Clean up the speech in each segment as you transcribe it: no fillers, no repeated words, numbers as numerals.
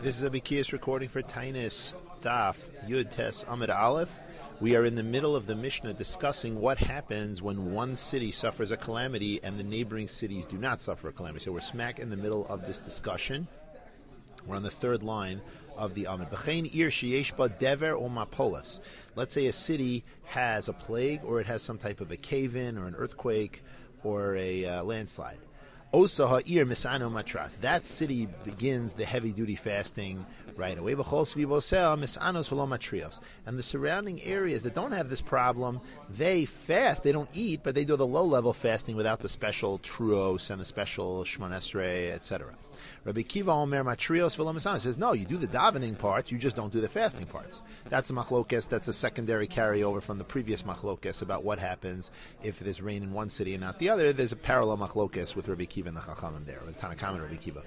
This is a Bikias recording for Tainis Daf Yud Tes Amid Aleph. We are in the middle of the Mishnah discussing what happens when one city suffers a calamity and the neighboring cities do not suffer a calamity. So we're smack in the middle of this discussion. We're on the third line of the Amid. V'chein ir sheyesh ba dever or mapolas. Let's say a city has a plague, or it has some type of a cave-in or an earthquake or a landslide. Osa ha'ir misano matras. That city begins the heavy-duty fasting right away. Misanos v'lo matrios. And the surrounding areas that don't have this problem, they fast. They don't eat, but they do the low-level fasting without the special truos and the special shmon esrei, etc. Rabbi Kiva Omer matrios v'lo misanos says, no, you do the davening parts, you just don't do the fasting parts. That's a machlokes. That's a secondary carryover from the previous machlokes about what happens if there's rain in one city and not the other. There's a parallel machlokes with Rabbi Kiva and the Chachamim there, the Tanakam and Rabbi Kiva.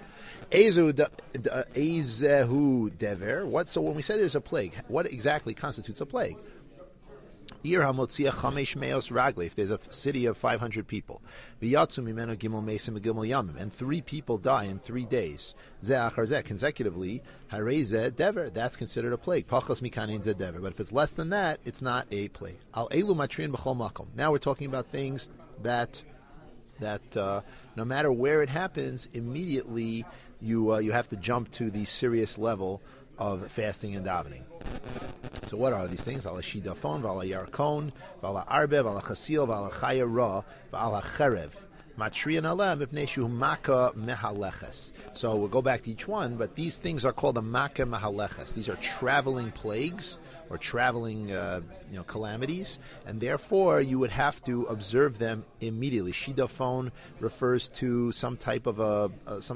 Ezehu dever. What? So when we say there's a plague, what exactly constitutes a plague? Ir hamotzia chamesh meos ragli. If there's a city of 500 people, v'yatzu mimenu gimel mesim v'gimel yamim, and 3 people die in 3 days, zeh achar zeh, consecutively, harei zeh dever. That's considered a plague. Pachos mikanein zeh dever. But if it's less than that, it's not a plague. Al elu matriin b'chol makom. Now we're talking about things that no matter where it happens, immediately you have to jump to the serious level of fasting and davening. So what are these things? Ala shidafon, v'ala yarkon, v'ala arbe, v'ala chasil, v'ala chaya ra, v'ala cherev. Matrian alem ipnei shu maka mehaleches. So we'll go back to each one, but these things are called a maka mehaleches. These are traveling plagues or traveling calamities, and therefore you would have to observe them immediately. Shidafon refers to some type of a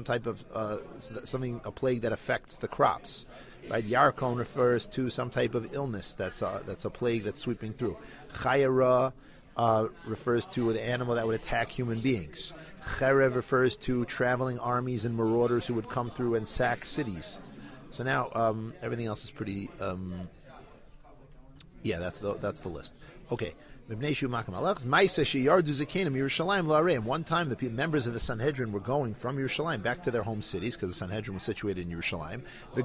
plague that affects the crops. Right, Yarkon refers to some type of illness that's a plague that's sweeping through. Chayara refers to the animal that would attack human beings. Cherev refers to traveling armies and marauders who would come through and sack cities. So now everything else is pretty. That's the list. Okay. One time the members of the Sanhedrin were going from Yerushalayim back to their home cities, because the Sanhedrin was situated in Yerushalayim.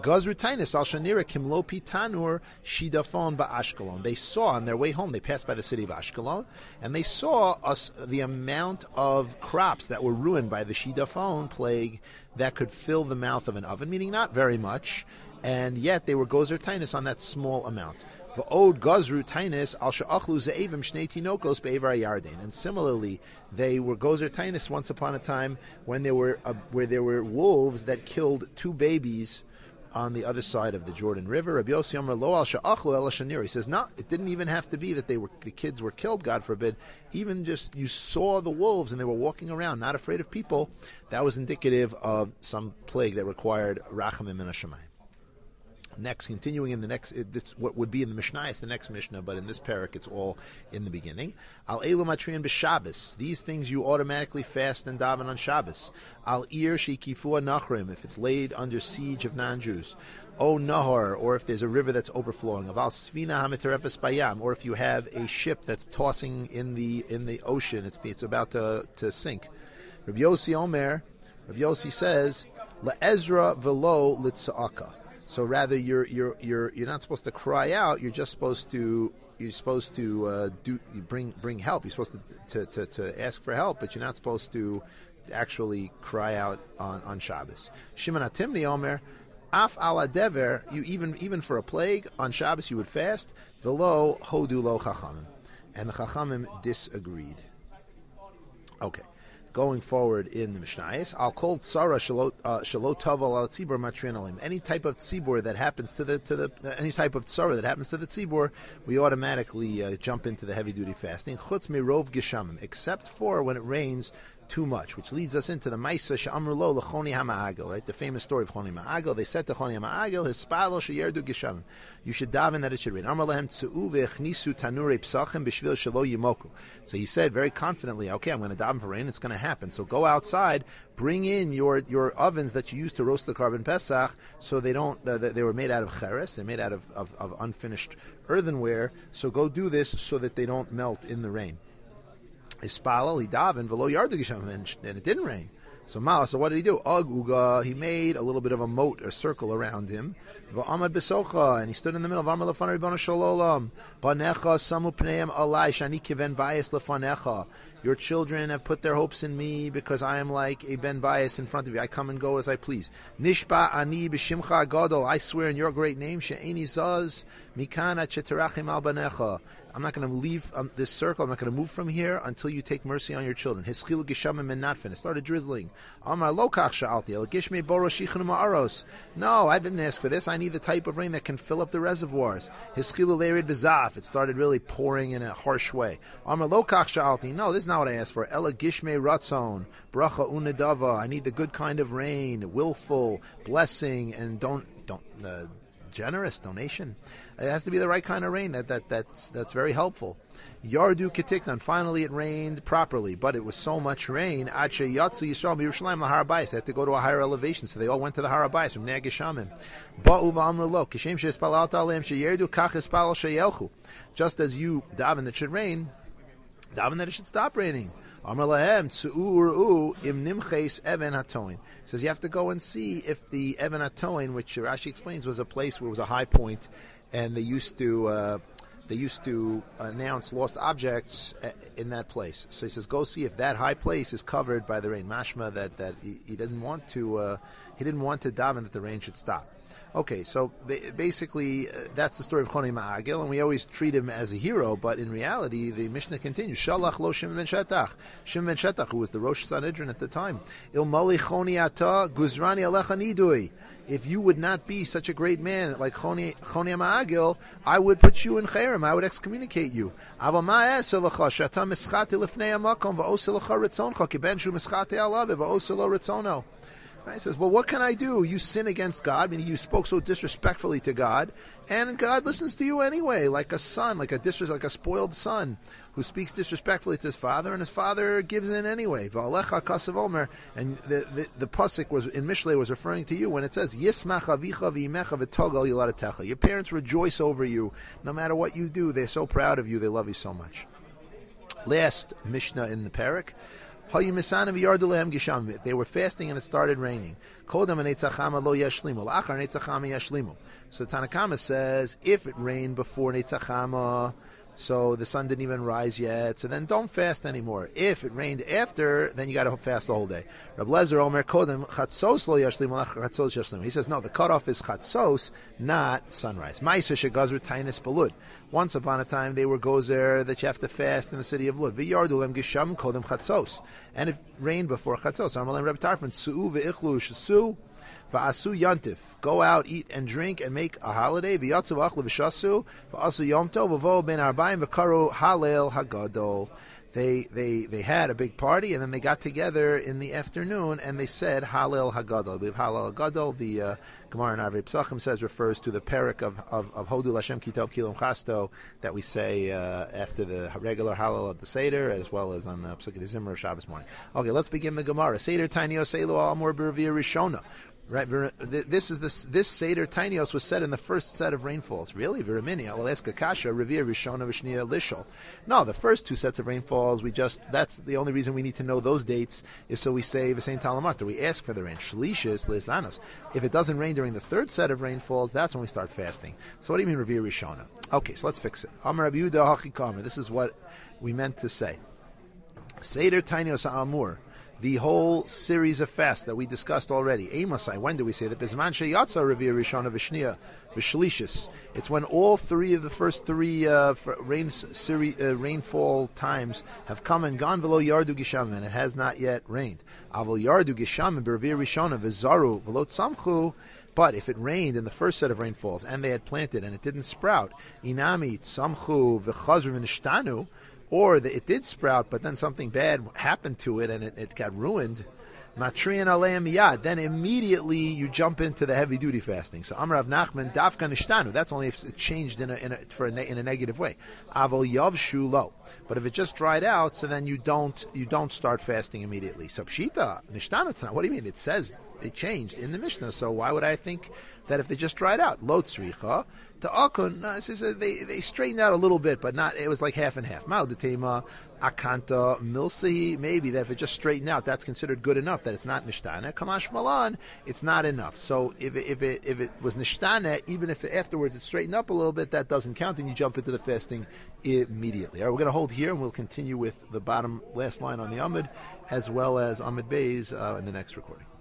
They saw on their way home, they passed by the city of Ashkelon, and they saw the amount of crops that were ruined by the Shidafon plague that could fill the mouth of an oven, meaning not very much, and yet they were gozer tainus on that small amount. And similarly, they were gozer tainus once upon a time when where there were wolves that killed 2 babies on the other side of the Jordan River. Rabbi Yossi Omer lo al she'achlu ela shanir. He says, no, it didn't even have to be that the kids were killed, God forbid. Even just you saw the wolves and they were walking around, not afraid of people. That was indicative of some plague that required rachamim min hashamayim. Next, continuing in the next, this what would be in the Mishnah, it's the next Mishnah, but in this parak it's all in the beginning. Al elu matrian b'Shabbos. These things you automatically fast and daven on Shabbos. Al ir shekifua nachrim, if it's laid under siege of non-Jews. O nahor, or if there's a river that's overflowing. Of al svina hamitarefes bayam, or if you have a ship that's tossing in the ocean, it's about to sink. Rabbi Yossi Omer, Rabbi Yossi says, le'ezra velo litza'aka. So rather, you're not supposed to cry out. You're just supposed to bring help. You're supposed to ask for help, but you're not supposed to actually cry out on Shabbos. Shimon Atimni Omer, af ala dever. You even for a plague on Shabbos you would fast. Velo hodu lo chachamim, and the chachamim disagreed. Okay. Going forward in the Mishnayos, I'll call tzara shalot taval al tzibur matrin alim. Any type of tzibur that happens to the any type of tzara that happens to the tzibur, we automatically jump into the heavy duty fasting. Chutz mirov geshamim, except for when it rains too much, which leads us into the Maisa she'amru lo l'choni ha'ma'agel, right? The famous story of Choni Ma'agel. They said to Choni Ma'agel, "Hispalo sheyerdu geshamim." You should daven that it should rain. Amar lahem tzu'u ve'echnisu tanurei psachim b'shvil shelo yimoku. So he said very confidently, "Okay, I'm going to daven for rain. It's going to happen. So go outside, bring in your ovens that you use to roast the Karban Pesach, so they don't. They were made out of cheres. They're made out of unfinished earthenware. So go do this so that they don't melt in the rain." Hispalal, he davened, v'lo yardu geshamim, and it didn't rain. So what did he do? Aguga, he made a little bit of a moat, a circle around him. V'amad b'socha, and he stood in the middle of Amar Lefan Ribono Shel Olam. Banecha samu pneihem alai shani kiven bayis lefanecha. Your children have put their hopes in me because I am like a ben bayis in front of you. I come and go as I please. Nishba ani b'shimcha gadol. I swear in your great name, she'eni zaz mikana cheterachim al banecha. I'm not going to leave this circle. I'm not going to move from here until you take mercy on your children. Hischil gishamim and natfin. It started drizzling. Amar lokach sha'alti el gishmei boroshichnu ma'aros. No, I didn't ask for this. I need the type of rain that can fill up the reservoirs. Hischil leirid bezaf. It started really pouring in a harsh way. Amar lokach sha'alti. No, this is not what I asked for. Ela gishmei ratzon bracha unedava. I need the good kind of rain, willful, blessing, and don't generous donation. It has to be the right kind of rain. That's very helpful. Yardu ketiknan. Finally, it rained properly, but it was so much rain. Ad sheyatzu Yisrael b'Yerushalayim lahar bayis. They had to go to a higher elevation, so they all went to the har bayis from Nei Geshamim. Ba'u v'amru lo kishem she'espalalt aleim sheyerdu kach espalal sheyelchu. Just as you daven it should rain, daven that it should stop raining. Amar lahem tzu'u im nimches even hatoin. Says you have to go and see if the even hatoin, which Rashi explains, was a place where it was a high point, and they used to announce lost objects in that place. So he says, go see if that high place is covered by the rain. Mashma that he didn't want to daven that the rain should stop. Okay, so basically that's the story of Chonei Ma'agil, and we always treat him as a hero, but in reality the Mishnah continues. Shalach lo Shimon ben Shetach. Shimon ben Shetach, who was the Rosh Sanhedrin at the time. Il mali choni ata guzrani alecha nidui. If you would not be such a great man like Choni Ma'agil, I would put you in cherem. I would excommunicate you. Aval ma'aseh lecha shata mischati lefnei hamakom va'oseh lecha ritzoncha kiben shu mischati alav va'oseh lo ritzono. Right? He says, well, what can I do? You sin against God, meaning you spoke so disrespectfully to God, and God listens to you anyway, like a son, like a spoiled son who speaks disrespectfully to his father, and his father gives in anyway. V'alecha kasav omer, and the pasuk was in Mishlei was referring to you when it says Yismach avicha v'imecha v'togal yiladatecha. Your parents rejoice over you, no matter what you do. They're so proud of you. They love you so much. Last Mishnah in the parak. They were fasting and it started raining. So Tanakama says, if it rained before Netzachama, so the sun didn't even rise yet, so then don't fast anymore. If it rained after, then you got to fast the whole day. Reb Lezer Omer Kodem Chatzos lo yashlimu Chatzos yashlimu. He says no, the cutoff is Chatzos, not sunrise. Ma'aser shegazru tainis balud. Once upon a time they were gozer that you have to fast in the city of Lud. V'yardu lem gisham Kodem Chatzos, and it rained before Chatzos. Amalem Reb Tarfon Su'u ve'ichlu shasu. Va'asu yantif. Go out, eat and drink, and make a holiday. V'yatzu v'achlu v'shasu. V'asu yom tov v'vo ben arba'im v'karu halel hagadol. They had a big party, and then they got together in the afternoon, and they said Halel Hagadol. Halel Hagadol, the Gemara in Arvei Pesachim says, refers to the parak of Hodu Lashem Kitov Kilom Chasto that we say after the regular Halel of the Seder, as well as on Pesukei Zimra of Shabbos morning. Okay, let's begin the Gemara. Seder Tainios Elu Amor B'Revia Rishona. Right, this Seder Tainios was said in the first set of rainfalls. Really, Viramini, I will ask Akasha, Revir Rishona Vishnia Lishol. No, the first two sets of rainfalls, that's the only reason we need to know those dates is so we say V'sein Talamata. We ask for the rain. Shlishis Lisanos. If it doesn't rain during the third set of rainfalls, that's when we start fasting. So what do you mean Revir Rishona? Okay, so let's fix it. Amar Rabbi Yehuda Hachikama. This is what we meant to say. Seder Tainios Amur. The whole series of fasts that we discussed already. Amosai, when do we say that? Bizman sheyatza revir rishona v'shnia v'shlishis. It's when all three of the first three rainfall times have come and gone. V'lo yardu gisham, and it has not yet rained. Avol yardu gisham b'revir rishona v'zaru v'lo tzamchu. But if it rained in the first set of rainfalls and they had planted and it didn't sprout, inami tzamchu v'chazru v'nishtanu. Or it did sprout, but then something bad happened to it and it got ruined. Matrian aleim miyad. Then immediately you jump into the heavy duty fasting. So Amar Rav Nachman dafka nishtanu. That's only if it changed in a negative way. Avol yavshu lo. But if it just dried out, so then you don't start fasting immediately. So pshita nishtanu tana. What do you mean? It says it changed in the Mishnah. So why would I think that if they just dried out, lo tzricha, to akon, no, they straightened out a little bit, but not. It was like half and half. Ma'odetema, akanta, milsahi. Maybe that if it just straightened out, that's considered good enough. That it's not nishtana. Kamash malan, it's not enough. So if it was nishtana, even if afterwards it straightened up a little bit, that doesn't count, and you jump into the fasting immediately. All right, we're going to hold here, and we'll continue with the last line on the Amud, as well as Amud Beis in the next recording.